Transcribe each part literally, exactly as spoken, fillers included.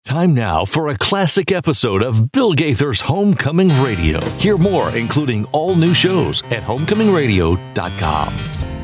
Time now for a classic episode of Bill Gaither's Homecoming Radio. Hear more, including all new shows at homecoming radio dot com.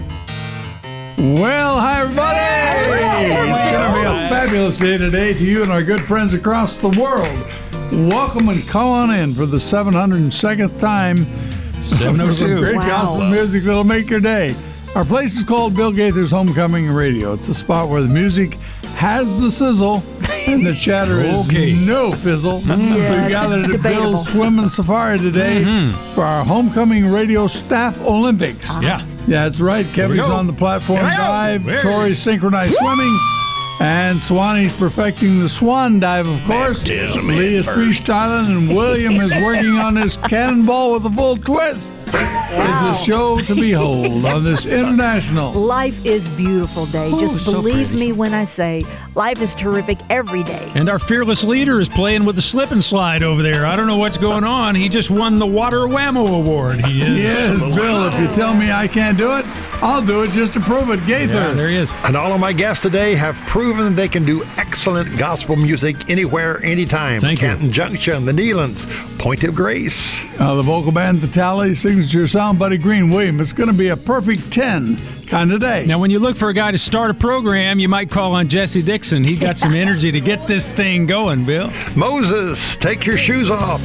Well, hi, everybody. It's going to be a fabulous day today to you and our good friends across the world. Welcome and come on in for the seven hundred second time seven oh two. Great Wow. gospel music that'll make your day. Our place is called Bill Gaither's Homecoming Radio. It's a spot where the music has the sizzle and the chatter Okay. is no fizzle. Yeah, We've gathered at debatable. Bill's Swim and Safari today Mhm. for our Homecoming Radio Staff Olympics. Yeah. Yeah, that's right. Kevin's go. on the platform Here we go. dive, There. Tori's synchronized swimming, and Swanee's perfecting the swan dive, of course. Baptism Lee is first. freestyling, and William is working on his cannonball with a full twist. It's a show to behold on this international. Life is beautiful day. Oh, Just so believe pretty. me when I say life is terrific every day. And our fearless leader is playing with the slip and slide over there. I don't know what's going on. He just won the Water Whammo Award. He is. Yes, Bill, if you tell me I can't do it, I'll do it just to prove it. Gaither. Yeah, there he is. And all of my guests today have proven they can do excellent gospel music anywhere, anytime. Thank you. Canton Junction, the Neelands, Point of Grace. Uh, the vocal band, the Tally, signature sound, Buddy Green, William. It's going to be a perfect ten kind of day. Now, when you look for a guy to start a program, you might call on Jesse Dixon. He got some energy to get this thing going, Bill. Moses, take your shoes off.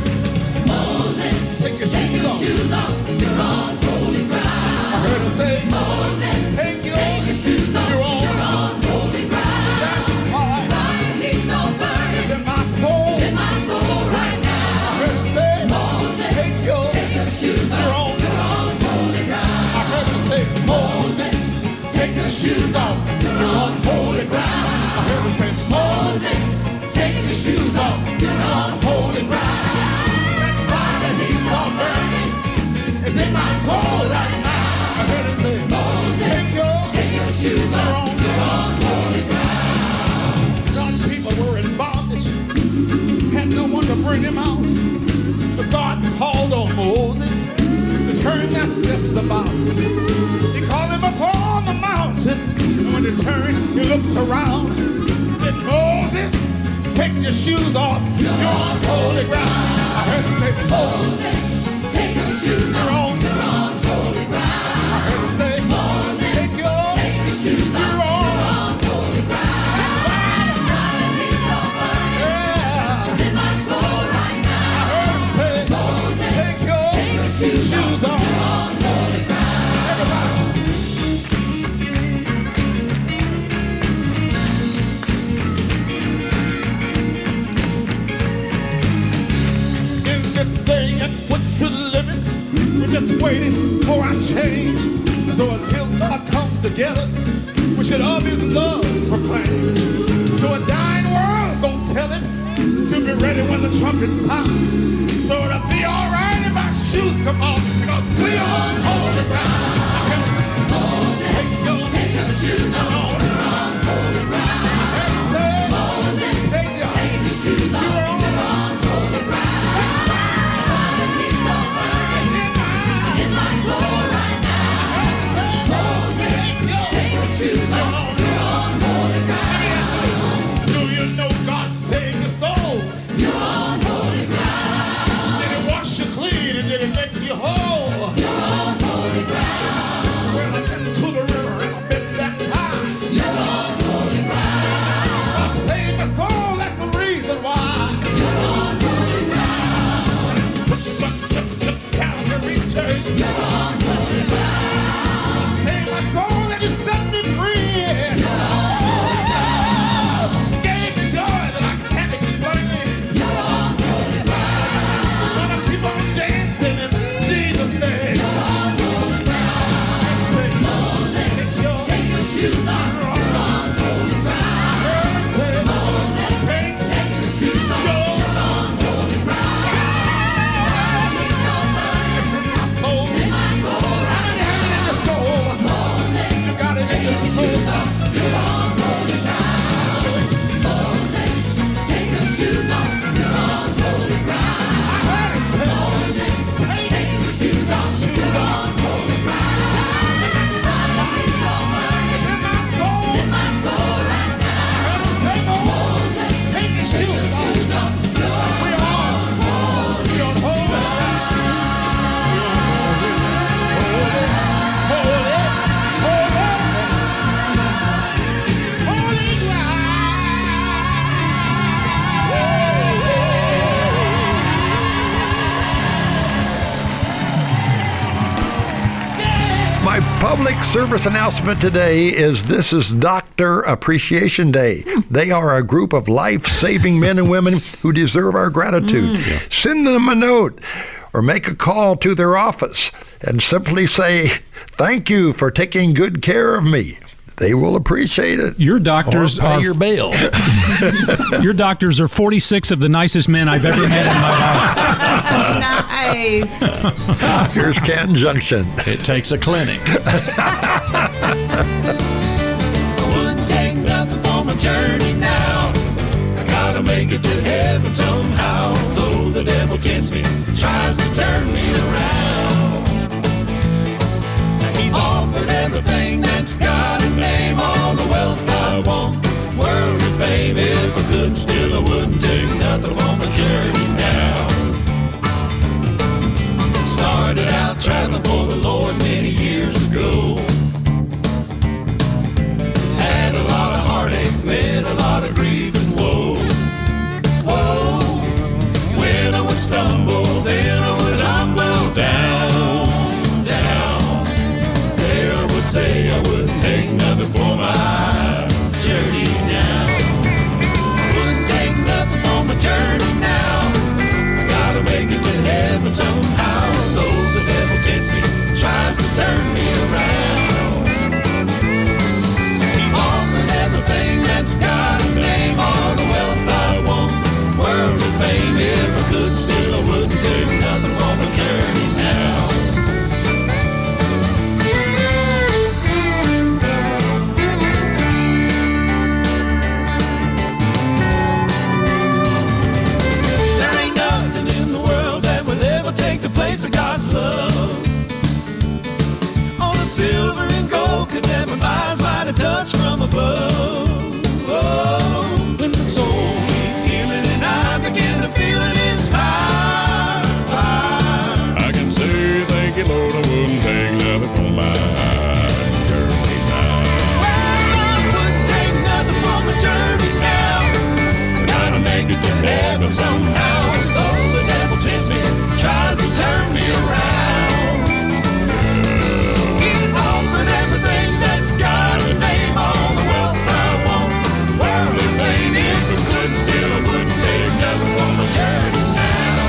Shoes off, you're on holy ground. I heard him say, Moses, take your shoes off, you're on holy ground. That fire he's so burning is in my soul right now. I heard him say, Moses, take your, take your shoes off, you're on holy ground. God's people were in bondage, had no one to bring him out. So God called on Moses to turn their steps about. He called him upon the mountain, and when he turned, he looked around. Said, Moses, take your shoes off, you're on holy ground. I heard him say, Moses, take your shoes off, you're on holy ground. I heard him say, Moses, take your, take your shoes off, you're on holy ground. That fire he's so burning is in my soul right now. I heard him say, Moses, take your, take your shoes off, you're on holy ground. Everybody. This day in which we're living, we're just waiting for our change. So until God comes to get us, we should of his love proclaim. To a dying world, go tell it to be ready when the trumpet sounds. So it'll be alright if our shoes come off, because we are on holy ground. Moses, take your, take your shoes off, you're on holy ground. Moses, take your, take your shoes off, you're on holy ground. Shoes on, you're on holy ground. Do you know God saved your soul? You're on holy ground. Did he wash you clean and did he make you whole? You're on holy ground. Well, I've been to the river and I've been baptized. public service announcement today is this is Doctor Appreciation Day. They are a group of life-saving men and women who deserve our gratitude. Mm. Yeah. Send them a note or make a call to their office and simply say, thank you for taking good care of me. They will appreciate it. Your doctors or pay are your bail. Your doctors are forty-six of the nicest men I've ever met in my Nice. life. Here's Canton Junction. It takes a clinic. I wouldn't take nothing for my journey now. I gotta make it to heaven somehow. Though the devil tempts me, tries to turn me around. He's offered everything that's got a name, all the wealth I want, world and fame. If I could still, I wouldn't take nothing for my journey now. Started out traveling for the Lord many years ago. Had a lot of heartache, met a lot of grief and woe. Whoa, when I would stumble, then I would humble down, down. There I would say I wouldn't take nothing for my journey now. Wouldn't take nothing for my journey now. Gotta make it to heaven somehow. Though the devil tempts me, tries to turn me around. He offered everything that's got a name, all the wealth I want, world and fame. If I could still, I wouldn't take nothing for my journey now. There ain't nothing in the world that will ever take the place of God's love. All the silver and gold could never buy His mighty touch from above. Oh, when the soul needs healing and I begin to feel it inspired, I can say thank you, Lord, I wouldn't take nothing for my journey now. Well, I wouldn't take nothing for my journey now. Gotta make it to heaven somehow. Though the devil tempts me, tries to turn me around. He's offered everything that's got a name, all the wealth I want, world and fame. If I could still, I wouldn't take nothing for my journey now.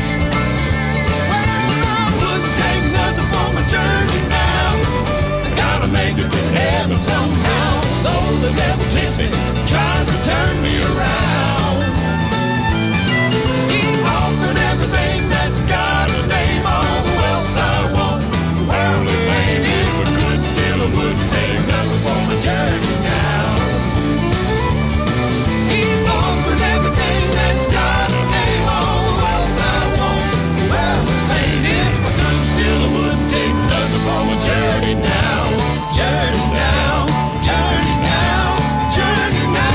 Well, I wouldn't take nothing for my journey now. I gotta make it to heaven somehow. Though the devil tempts me, tries to turn me around. He's offered everything that's got a name, all the wealth I want, world and fame. If I could still, I wouldn't take nothing for my journey now. He's offered everything that's got a name, all the wealth I want, world and fame. If I could still, I wouldn't take nothing for my journey now. Journey now, journey now, journey now.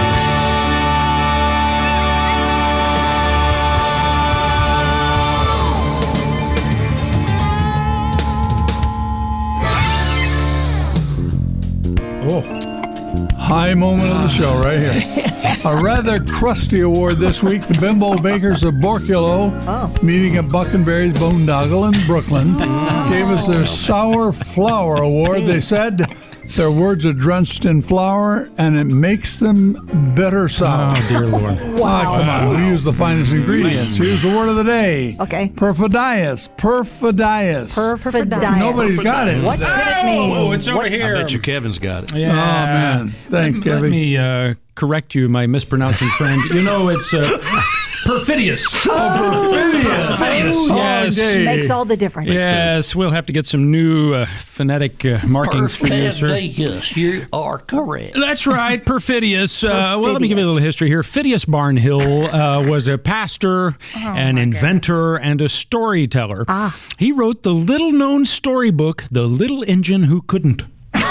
High moment of the show right here. A rather crusty award this week. The Bimbo Bakers of Borculo, Oh. meeting at Buckenberry's Boondoggle in Brooklyn, gave us their Sour Flour Award. They said their words are drenched in flour and it makes them bitter sour. Oh, dear Lord. Ah, come on. We use the finest ingredients. Here's the word of the day. Okay. Perfidias. Perfidias. Perfidias. Nobody's got it. What could it mean? Oh, it's over I here. bet you Kevin's got it. Yeah. Oh, man. Thanks, let, Kevin. Let me uh, correct you, my mispronouncing friend. You know, it's uh, perfidious. Oh, perfidious. Perfidious, Oh, yes. indeed. Makes all the difference. Yes, we'll have to get some new uh, phonetic uh, markings for you, sir. Yes, you are correct. That's right, perfidious. Uh, well, let me give you a little history here. Phidias Barnhill uh, was a pastor, an inventor, and a storyteller. Ah. He wrote the little-known storybook, The Little Engine Who Couldn't.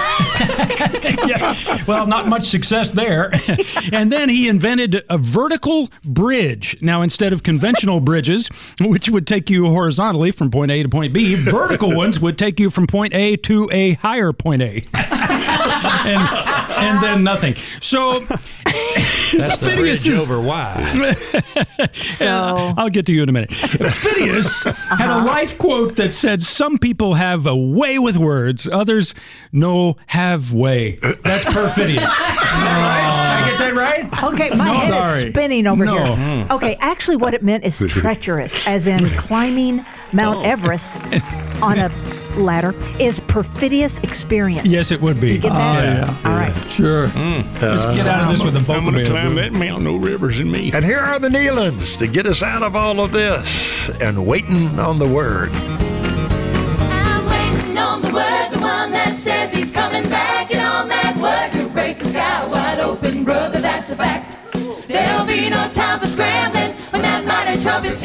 Yeah, well, not much success there. And then he invented a vertical bridge. Now, instead of conventional bridges, which would take you horizontally from point A to point B, vertical ones would take you from point A to a higher point A. and, and then nothing. So That's the Phineas bridge is- over why. So I'll get to you in a minute. Phineas had a life quote that said, "Some people have a way with words, others no have way." That's per Phineas. All right? Did I get that right? okay, my No, head sorry. is spinning over No. here. Okay, actually, what it meant is treacherous, as in climbing Mount Everest on a ladder is perfidious experience. Yes, it would be. Get Oh, that? yeah. All right. Sure. Let's get out of this with a vocal I'm going to band. climb that mountain, no rivers in me. And here are the Nealons to get us out of all of this and waiting on the word. I'm waiting on the word, the one that says he's coming back, and on that word he'll break the sky wide open, brother, that's a fact. There'll be no time for scrambling when that mighty trumpet's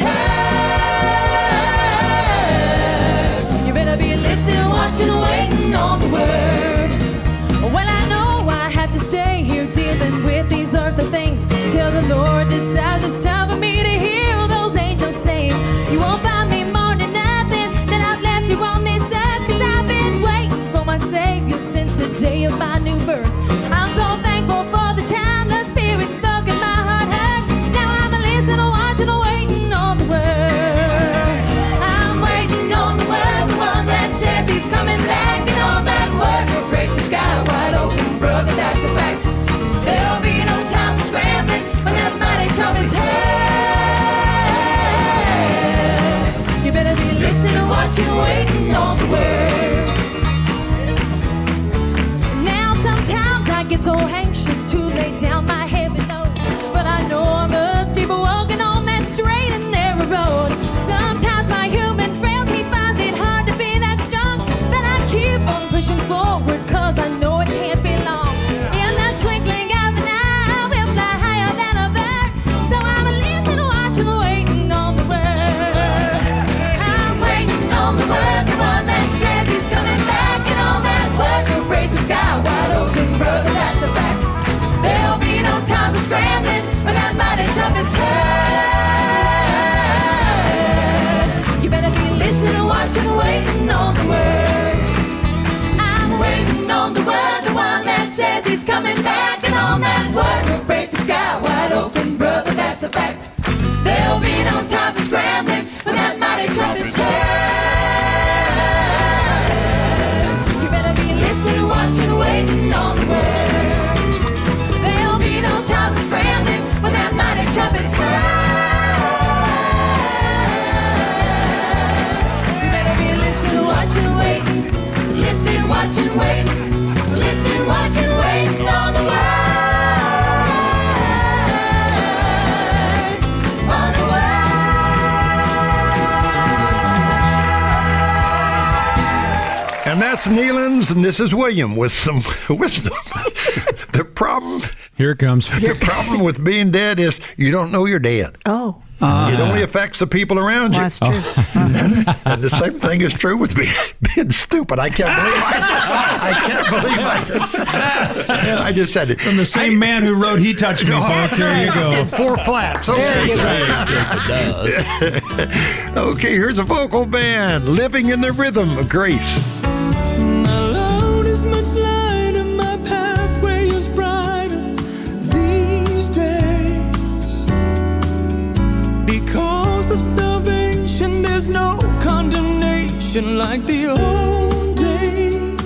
heard. You better be listening, watching, waiting on the word. Well, I know I have to stay here dealing with these earthly things till the Lord decides it's time for me to hear those angels sing. You won't find me more than nothing that I've left you on this earth, 'cause I've been waiting for my Savior since the day of my new birth. I'm so thankful for the time the Spirit spoke and my heart heard. Now I'm a listening, watching, waiting on the word. I'm waiting on the word, the one that says he's coming back, and on that word will break the sky wide open, brother, that's a fact. There'll be no time for scrambling when that mighty trumpet's heard. You better be listening, watching, waiting on the word. Now sometimes I get so anxious to lay down my heavy load, but I know I must keep walking on that straight and narrow road. Sometimes my human frailty finds it hard to be that strong, but I keep on pushing forward, 'cause I know it can't be long. In the twinkling of an eye, we'll fly higher than a bird. So I'm listening, watching, waiting on the word. I'm waiting on the word, the one that says he's coming back, and on that word will break the sky wide open, brother, that's a fact. There'll be no time for scrambling when that mighty trumpet's heard. You better be listening, watching, waiting on the word. I'm waiting on the word, the one that says he's coming back, and on that word will break the sky wide open, brother, that's a fact. There'll be no time for scrambling when that mighty trumpet's heard. You better be listening, watching, waiting on the word. There'll be no time for scrambling when that mighty trumpet's heard. You better be listening, watching, waiting, listening, watching, waiting, listening, watching, waiting on the word. On the word. And that's Nealons, and this is William with some wisdom. The problem, Here it comes. the problem with being dead is you don't know you're dead. Oh, It only affects the people around well, you. that's true. And the same thing is true with me being stupid. I can't believe I I can't believe I just, I just said it. From the same man who wrote He Touched Me, folks. There you go. Four flats. Okay. Okay, here's a vocal band, Living in the Rhythm of Grace. My load is much lighter, my pathway is brighter these days. Because of salvation, there's no condemnation like the old days.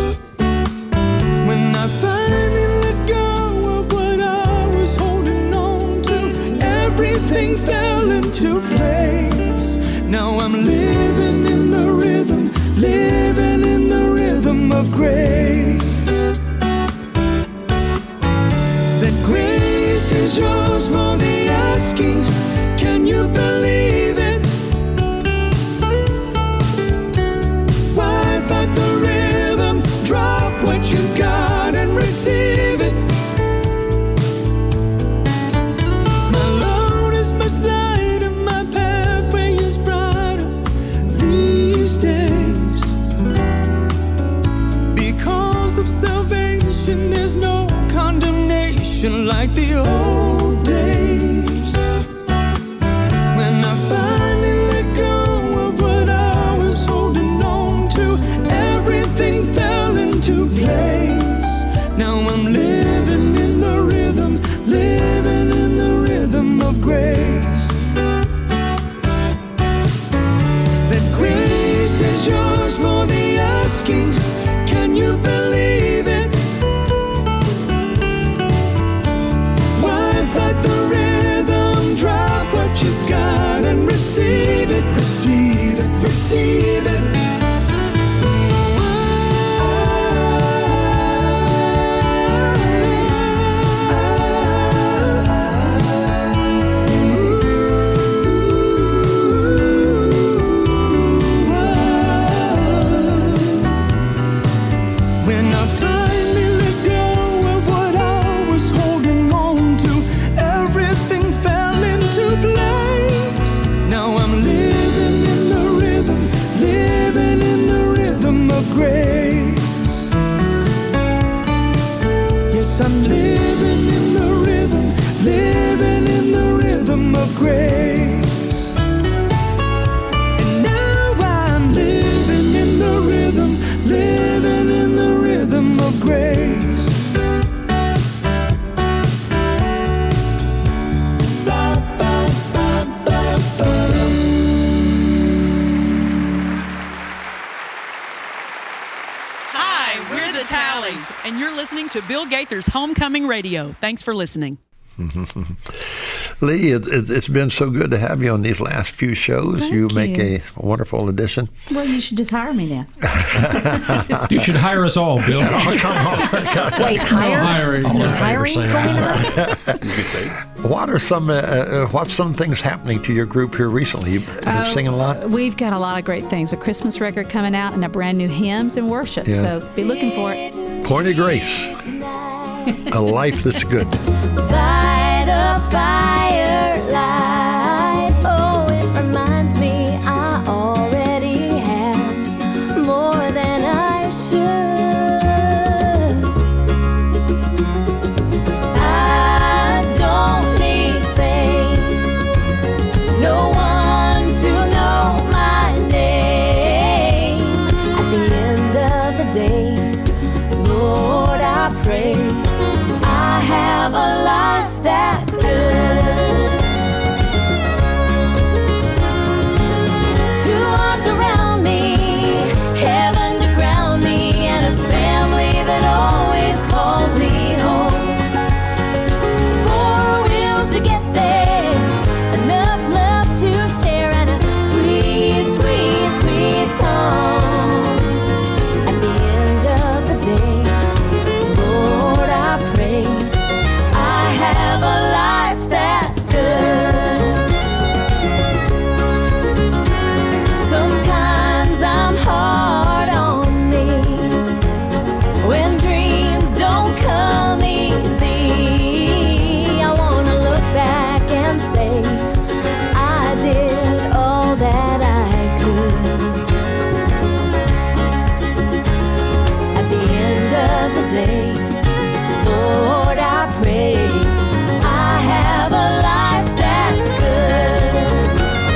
When I finally let go of what I was holding on to, everything fell into place. Now I'm living in the rhythm, living in the rhythm of grace. That grace is yours for the asking. Can you believe it? Why fight the rhythm? Drop what you got and receive it. My load is much lighter, my pathway is brighter these days. Because of salvation, there's no condemnation like the old days. receive it. When I finally let go of what I was holding on to, everything fell into place. Now I'm living in the rhythm, living in the rhythm of grace. Yes, I'm living in the rhythm, living in the rhythm of grace. And now I'm living in the rhythm, living in the rhythm of grace. Ba, ba, ba, ba, ba. Hi, we're the Tallies, and you're listening to Bill Gaither's Homecoming Radio. Thanks for listening. Lee, it, it, it's been so good to have you on these last few shows. Thank you make you. a wonderful addition. Well, you should just hire me then. You should hire us all, Bill. Oh, come on. Wait, hire? hiring. There's hiring going on? What are some uh, uh, what's some things happening to your group here recently? You've been Uh, singing a lot. We've got a lot of great things. A Christmas record coming out and a brand new hymns and worship. Yeah. So be looking for it. Point of Grace, a life that's good. By the firelight, oh, it reminds me I already have more than I should. I don't need fame, no one to know my name. At the end of the day, Lord, I pray I have a life that's good. Two arms around me, heaven to ground me, and a family that always calls me home. Four wheels to get there, enough love to share, and a sweet, sweet, sweet song. At the end of the day, Lord, I pray I have a life that's good. Sometimes I'm hard on me when dreams don't come easy. I want to look back and say I did all that I could. At the end of the day, Lord, I pray I have a life that's good.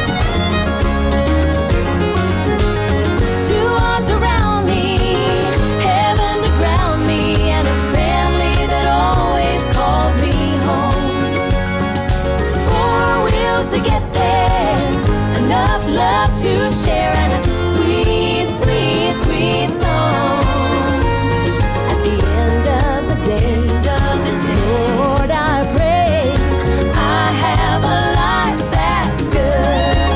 Two arms around me, heaven to ground me, and a family that always calls me home. Four wheels to get there, enough love to share, and a sweet, sweet, sweet song. At the end of the day, Lord, I pray I have a life that's good.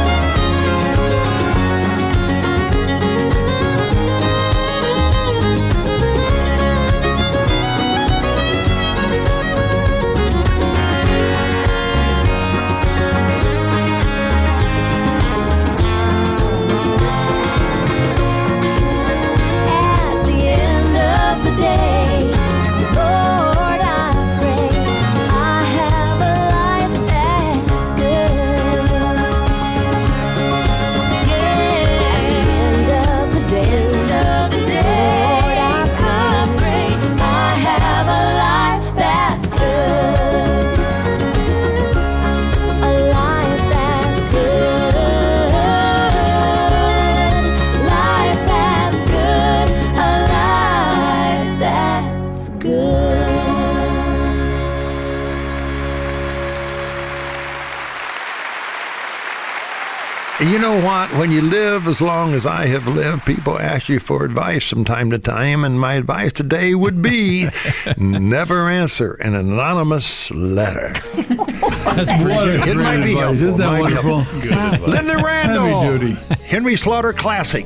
You know what? When you live as long as I have lived, people ask you for advice from time to time, and my advice today would be never answer an anonymous letter. That's what a It great might be advice. helpful. Isn't that Might be wonderful? helpful. Linda Randall, Heavy duty. Henry Slaughter Classic. I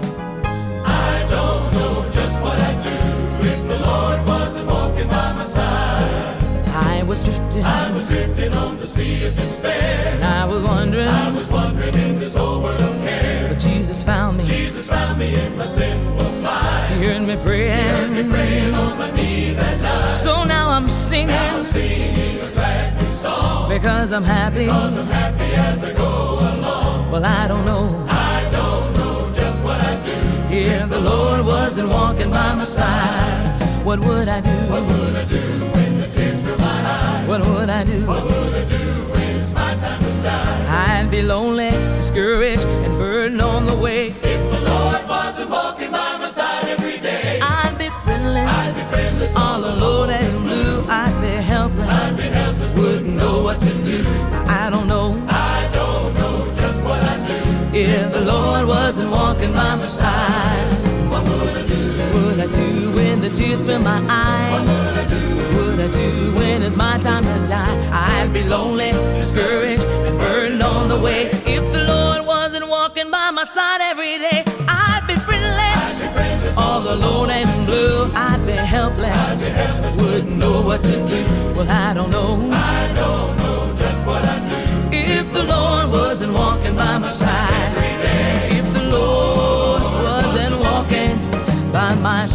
don't know just what I'd do if the Lord wasn't walking by my side. I was drifting, I was drifting on the sea of despair. and I was wondering, I was wandering in this old world of care. but Jesus found me. Jesus found me in my sinful plight. He heard me praying, Heard me praying on my knees at night. so now I'm singing, Now I'm singing a glad new song. because I'm happy. Because I'm happy as I go along. Well, I don't know I don't know just what I'd do if the Lord wasn't walking by my side. What would I do? What would I do when the tears fill my eyes? What would I do? What would I do when it's my time to die? I'd be lonely, discouraged, and burdened on the way. If the Lord wasn't walking by my side every day, I'd be friendless, I'd be friendless, all alone and blue. I'd be helpless, I'd be helpless, wouldn't know what to do. I don't know I don't know just what I'd do if the Lord wasn't walking by my side. What would I do? What would I do when the tears fill my eyes? What would I do? What would I do when it's my time to die? I'd be lonely, discouraged, and burdened on the way. If the Lord wasn't walking by my side every day, I'd be friendless, I'd be friendless, all alone and blue. I'd be helpless, I'd be helpless, wouldn't know what to do. Well, I don't know I don't know just what I'd do if the Lord wasn't walking by my side. If the Lord wasn't walking by my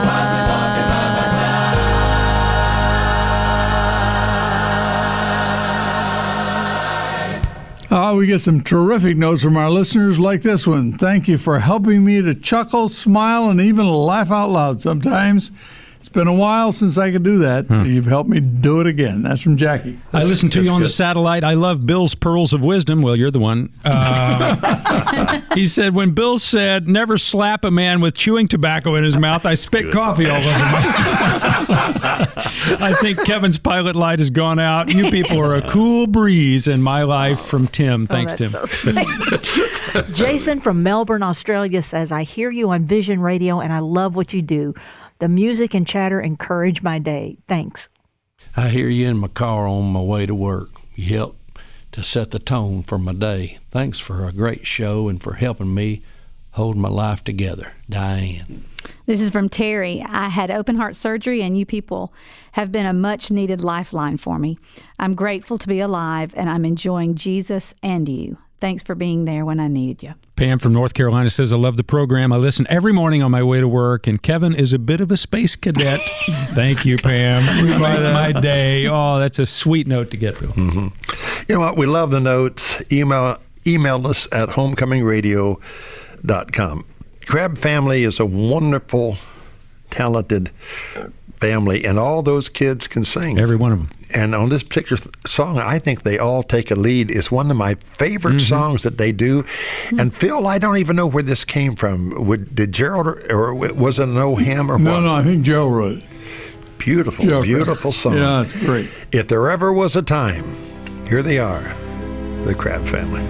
side. Oh, we get some terrific notes from our listeners like this one. Thank you for helping me to chuckle, smile, and even laugh out loud sometimes. It's been a while since I could do that. Hmm. You've helped me do it again. That's from Jackie. I listened to you on the satellite. I love Bill's Pearls of Wisdom. Well, you're the one. Uh, he said, when Bill said, never slap a man with chewing tobacco in his mouth, I spit coffee all over myself. I think Kevin's pilot light has gone out. You people are a cool breeze in my life. From Tim. Thanks, Oh, Tim. that's so sweet. Jason from Melbourne, Australia says, I hear you on Vision Radio and I love what you do. The music and chatter encourage my day. Thanks. I hear you in my car on my way to work. You help to set the tone for my day. Thanks for a great show and for helping me hold my life together. Diane. This is from Terry. I had open heart surgery, and you people have been a much needed lifeline for me. I'm grateful to be alive, and I'm enjoying Jesus and you. Thanks for being there when I needed you. Pam from North Carolina says, I love the program. I listen every morning on my way to work, and Kevin is a bit of a space cadet. Thank you, Pam. You made my day. Oh, that's a sweet note to get, Bill. Mm-hmm. You know what? We love the notes. Email, email us at homecoming radio dot com. Crab Family is a wonderful, talented family, and all those kids can sing. Every one of them. And on this particular song, I think they all take a lead. It's one of my favorite Mm-hmm. songs that they do. Mm-hmm. And Phil, I don't even know where this came from. Would, did Gerald, or, or was it an O hymn or No, what? no, I think Joe wrote it. Beautiful, Joe beautiful wrote it. song. Yeah, it's great. If there ever was a time, here they are, the Crab Family.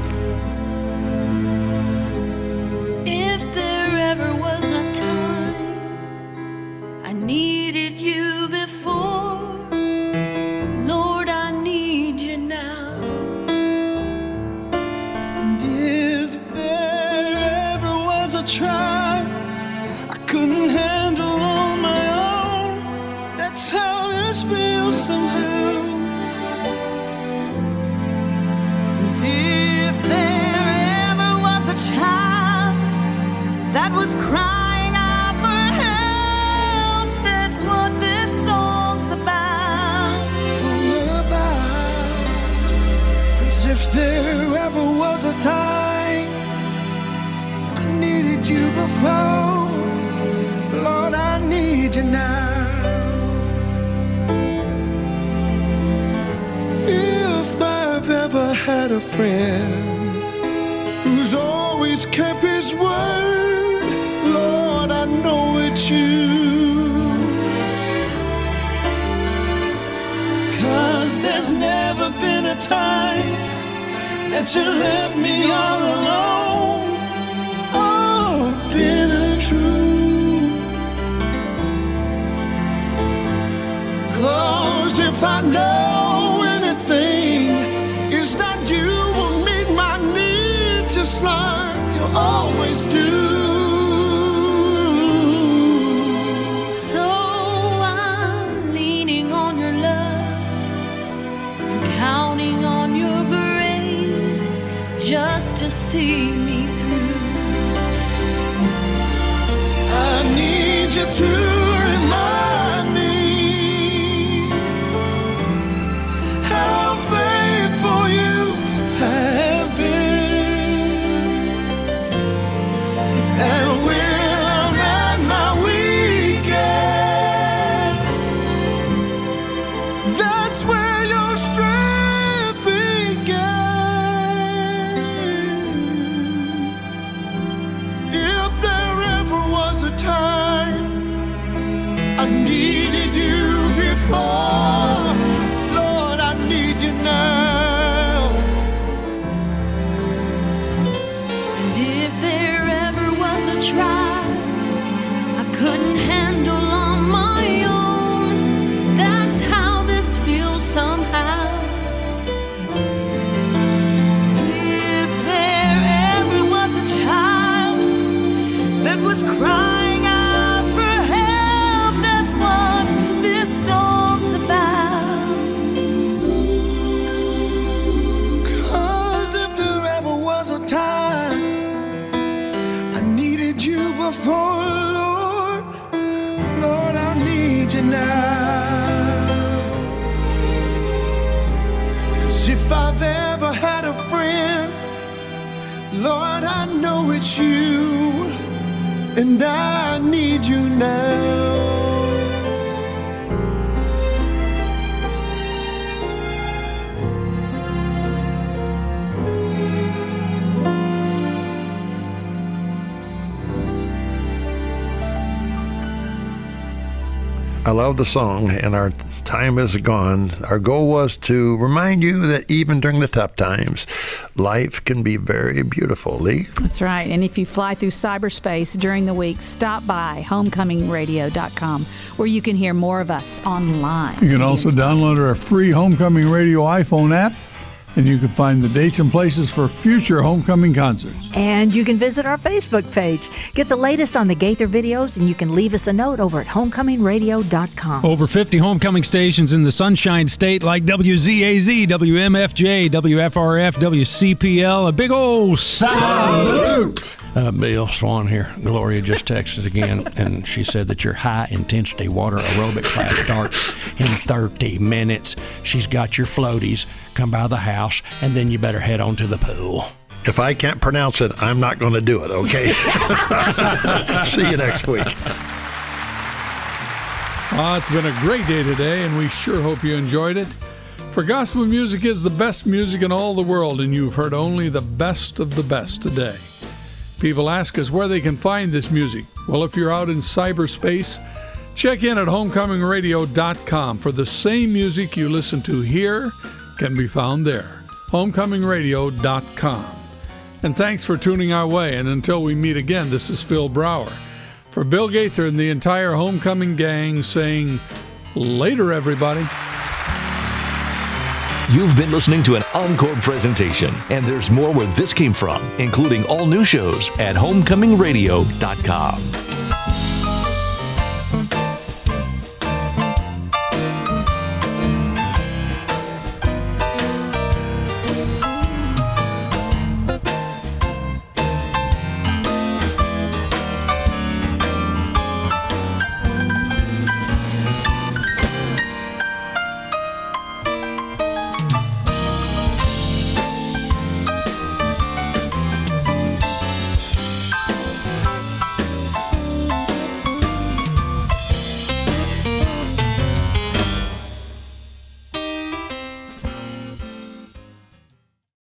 If there ever was a time I needed you before, Lord, I need you now. And if there ever was a trial I couldn't handle on my own, that's how this feels somehow. And if there ever was a child that was crying out for help, that's what this song's about. About. 'Cause if there ever was a time I needed you before, Lord, I need you now. If I've ever had a friend who's always kept his word, Lord, I know it's you. 'Cause there's never been a time that you left me all alone. Oh, bitter truth. 'Cause if I know anything, it's that you will meet my need just like you always do. So I'm leaning on your love and counting on your grace just to see me through. I need you to remind me how faithful you have been. And when I'm at my weakest, that's where your strength began. If there ever was a time I needed you before, Lord, I need you now. And if there ever was a trial I couldn't handle on my own, that's how this feels somehow. If there ever was a child that was crying out for help, that's what this song's about. 'Cause if there ever was a time I needed you before, Lord, Lord, I need you now. 'Cause if I've ever had a friend, Lord, I know it's you, and I need you now. I love the song, and our time is gone. Our goal was to remind you that even during the tough times, life can be very beautiful. Lee? That's right. And if you fly through cyberspace during the week, stop by homecoming radio dot com where you can hear more of us online. You can also download our free Homecoming Radio iPhone app, and you can find the dates and places for future Homecoming concerts. And you can visit our Facebook page. Get the latest on the Gaither videos, and you can leave us a note over at homecoming radio dot com. Over fifty homecoming stations in the Sunshine State like W Z A Z, W M F J, W F R F, W C P L. A big old salute! Uh, Bill Swan here. Gloria just texted again, and she said that your high-intensity water aerobic class starts in thirty minutes. She's got your floaties. Come by the house, and then you better head on to the pool. If I can't pronounce it, I'm not going to do it, okay? See you next week. Uh, it's been a great day today, and we sure hope you enjoyed it. For gospel music is the best music in all the world, and you've heard only the best of the best today. People ask us where they can find this music. Well, if you're out in cyberspace, check in at homecoming radio dot com for the same music you listen to here can be found there. homecoming radio dot com. And thanks for tuning our way. And until we meet again, this is Phil Brower. For Bill Gaither and the entire Homecoming gang saying, later, everybody. You've been listening to an encore presentation, and there's more where this came from, including all new shows at homecoming radio dot com.